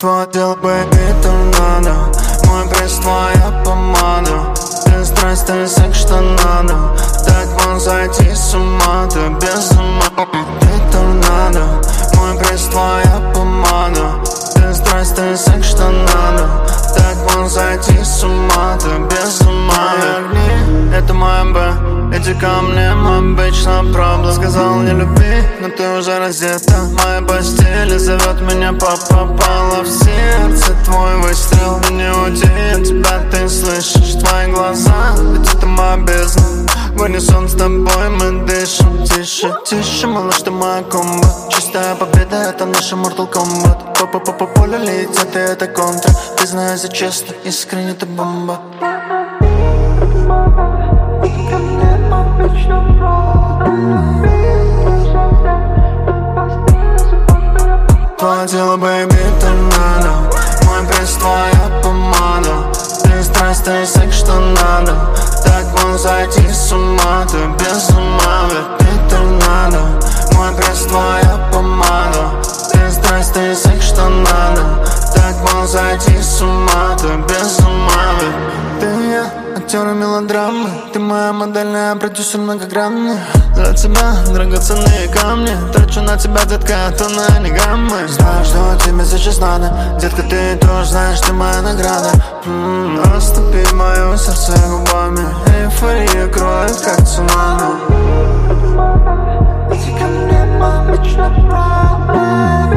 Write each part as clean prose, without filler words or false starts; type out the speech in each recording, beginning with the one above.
Твой дело, baby, торнадо. Мой пресс, твоя помада. Ты страсть, ты секс, что надо. Так можно сойти с ума, ты без ума. Ты торнадо. Мой пресс, твоя помада. Ты страсть, ты секс, что надо. Так можно сойти с ума, ты без ума. Огни, это моя Б. Эти камни, мой обычно проблем. Сказал не люби, но ты уже раздета. Моя постель зовет меня, попала в сердце твой выстрел. Не уйти от тебя, ты слышишь твои глаза, ведь это моя бездна. В унисон с тобой мы дышим. Тише, тише, малыш, ты моя комбо. Чистая победа, это наша Mortal Kombat. По полю летят, и это контра. Ты знаешь, честно, искренне ты бомба. Твое тело, baby, торнадо. Мой пресс, твоя помада. Ты страсть, ты секс, что надо. Так можно сойти с ума, ты без ума, ведь ты торнадо. Мой пресс, твоя помада. Ты страсть, ты секс, что надо. Так можно сойти с ума, ты без ума, ведь ты я. Актеры мелодрамы. Ты моя модельная, продюсер многогранный. Для тебя драгоценные камни. Трачу на тебя, детка, тонны, не граммы. Знаю, что тебе сейчас надо. Детка, ты тоже знаешь, ты моя награда. Растопи мое сердце губами. Эйфория кроет, как цунами. Эти камни, мой вечный проблем.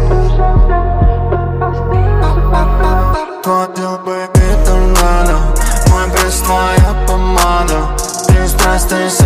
Твое дело, baby, торнадо. Мой пресс, твоя помада. Ты страсть, ты